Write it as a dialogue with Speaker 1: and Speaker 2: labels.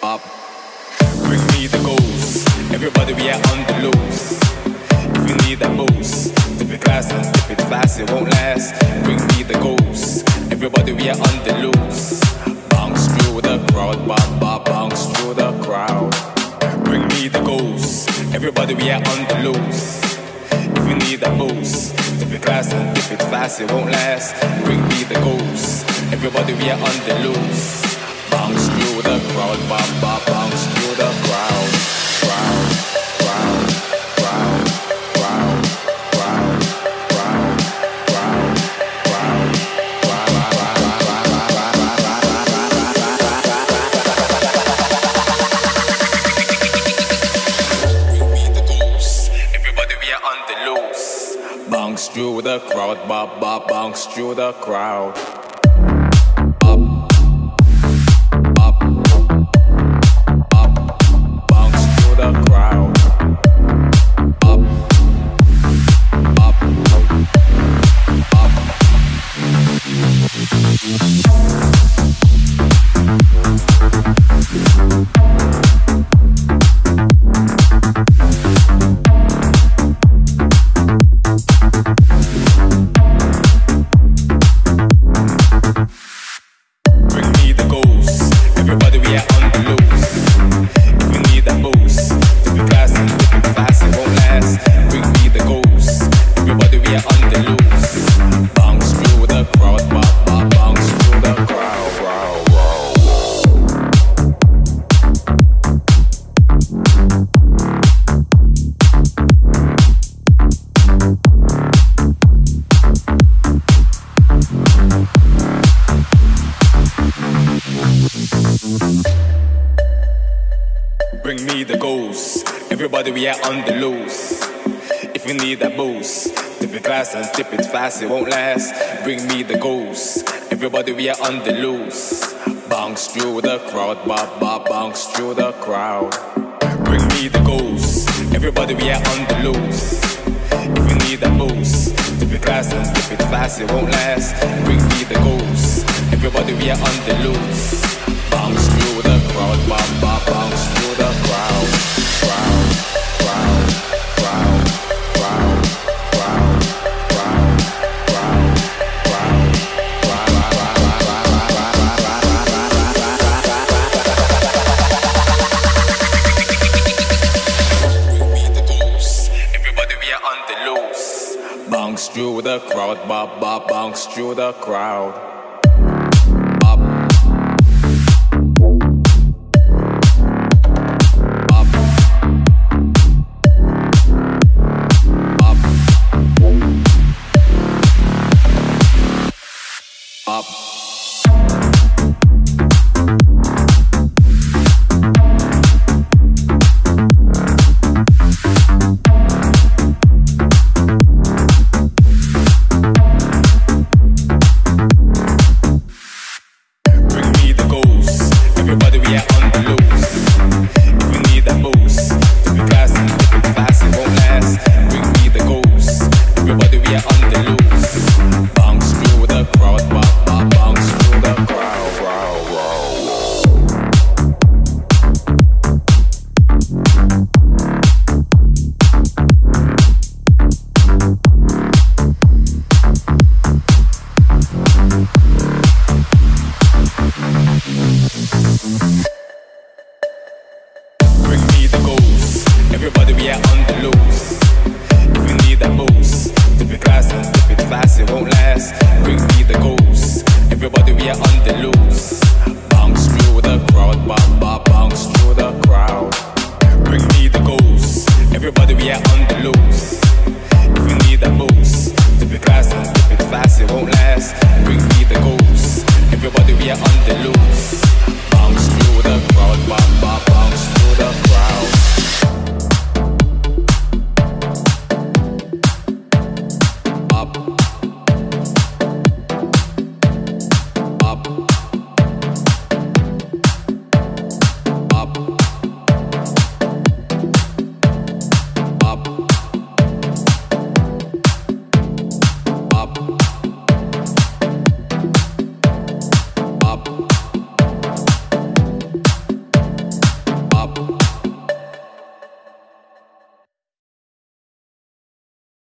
Speaker 1: up. Bring me the goals. Everybody we are on the loose. If you need that boost, dip it fast and dip it fast, it won't last. Bring me the goals. Everybody we are on the loose. Bounce through the crowd, bounce through the crowd. Bring me the goals. Everybody we are on the loose. If you need that boost, dip it fast and dip it fast, it won't last. Bring me the goals. Everybody we are on the loose. Bounce through the crowd, bounce through the crowd. Crowd, crowd, crowd, crowd, crowd, crowd, crowd, crowd, Bring me the goals. Everybody we are on the loose. Bounce through the crowd, bounce through the crowd. Bring me the goals. Everybody we are on the loose. If you need that boost, dip it fast and dip it fast, it won't last. Bring me the goals. Everybody we are on the loose. Bounce through the crowd, bounce through the crowd. Bring me the goals. Everybody we are on the loose. If you need that boost, dip it fast and dip it fast, it won't last. Bring me the goals. Everybody we are on the loose. Bounce through the crowd, bounce through the crowd. Crowd, crowd, crowd, crowd, crowd, crowd, crowd, crowd, Bring me the goals. Everybody we are on the loose. Bounce through the crowd, bounce through the crowd. Everybody we are on the loose. If you need that boost, dip it fast and dip it fast, it won't last. Bring me the goals. Everybody we are on the loose. Bounce through the crowd,